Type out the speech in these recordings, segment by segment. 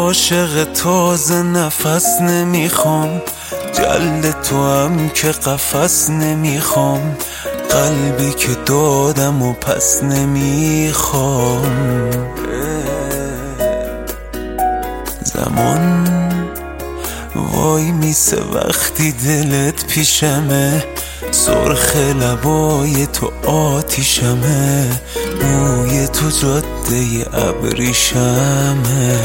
عاشق تازه نفس نمیخوام، جلد تو هم که قفس نمیخوام، قلبی که دادم و پس نمیخوام. زمان وای میسه وقتی دلت پیشمه، سرخ لبای تو آتیشمه، موی تو جاده ابریشمه،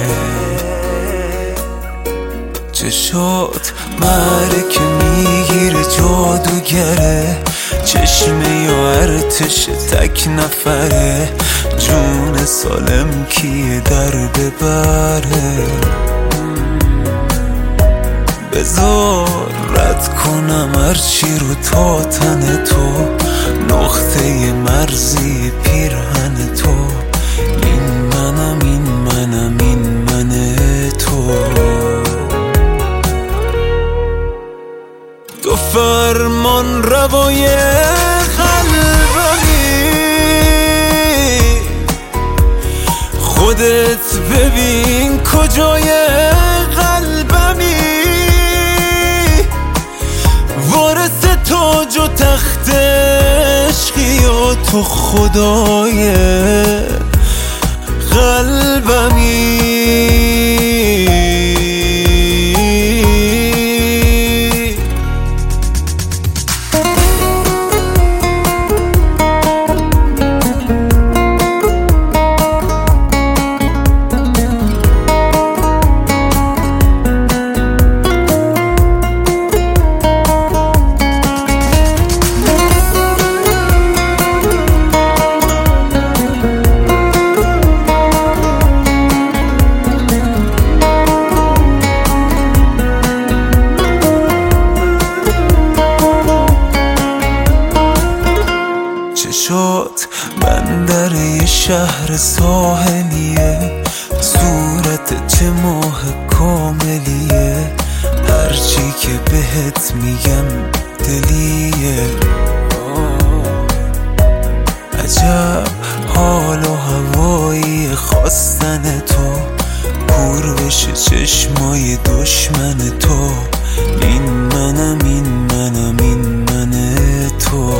چشات معرکه میگیره جادوگره، چشمه یا ارتش تک نفره، جون سالم کیه در ببره. بذار رد کنم هرچی رو تا تن تو، نقطه مرزی پیرهن تو، این منم این منم این من تو. تو فرمان روای قلبمی، خودت ببین کجای قلبمی، وارث تاج و تخت عشقی و تو خدای قلبمی. چشات بندر یه شهر ساحلیه، صورت چه ماه کاملیه، هرچی که بهت میگم دلیه. عجب حال و هوایی خواستن تو، کور بشه چشمای دشمن تو، این منم این منم این من تو.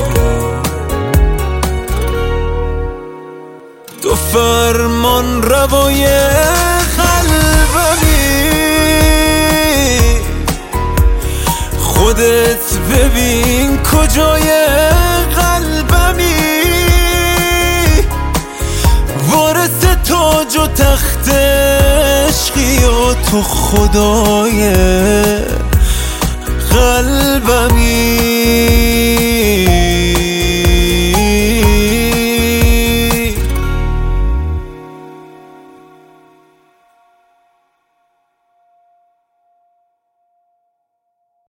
تو فرمان روای قلبمی، خودت ببین کجای قلبمی، وارث تاج و تخت عشقی و تو خدای قلبمی.